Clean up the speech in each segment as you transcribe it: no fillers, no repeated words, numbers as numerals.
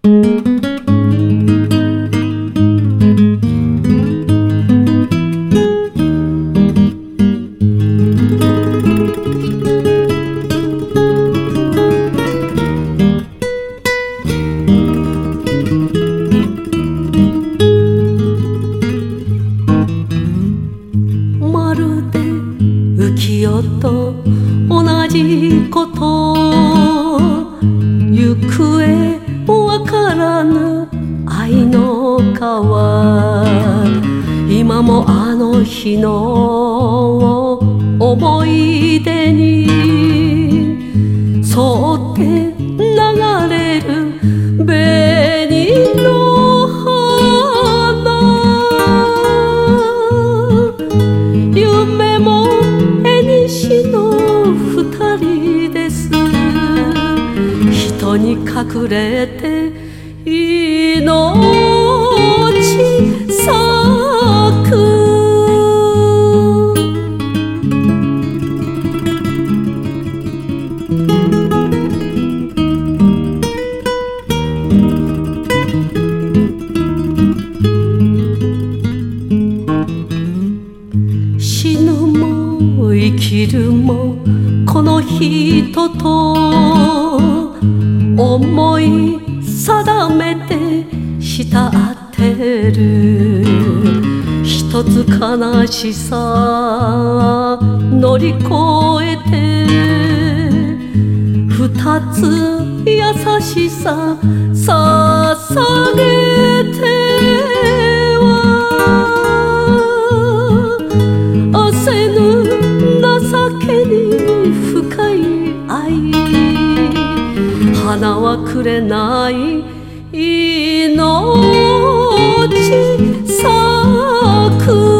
まるで浮世と同じこと行方わからぬ愛の川今もあの日の思い出に沿って流れる紅の花夢も縁の二人です人に隠れて命咲く死ぬも生きるもこの人と思い定めて慕ってる一つ悲しさ乗り越えて二つ優しさ捧げては焦ぬ情けに深い愛花はくれない命咲く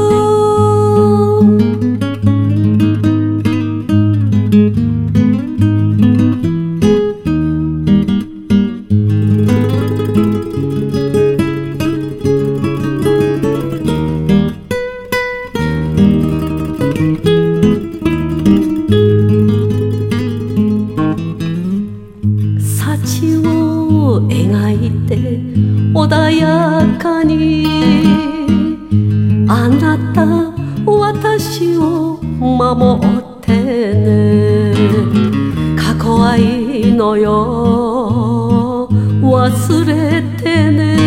幸を描いて穏やかにあなた私を守ってね過去愛のよ忘れてね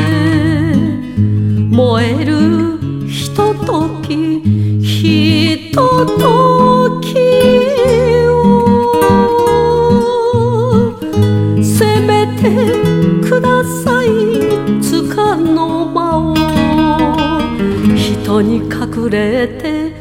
燃えるひとときひとときくださいつかの間を人に隠れて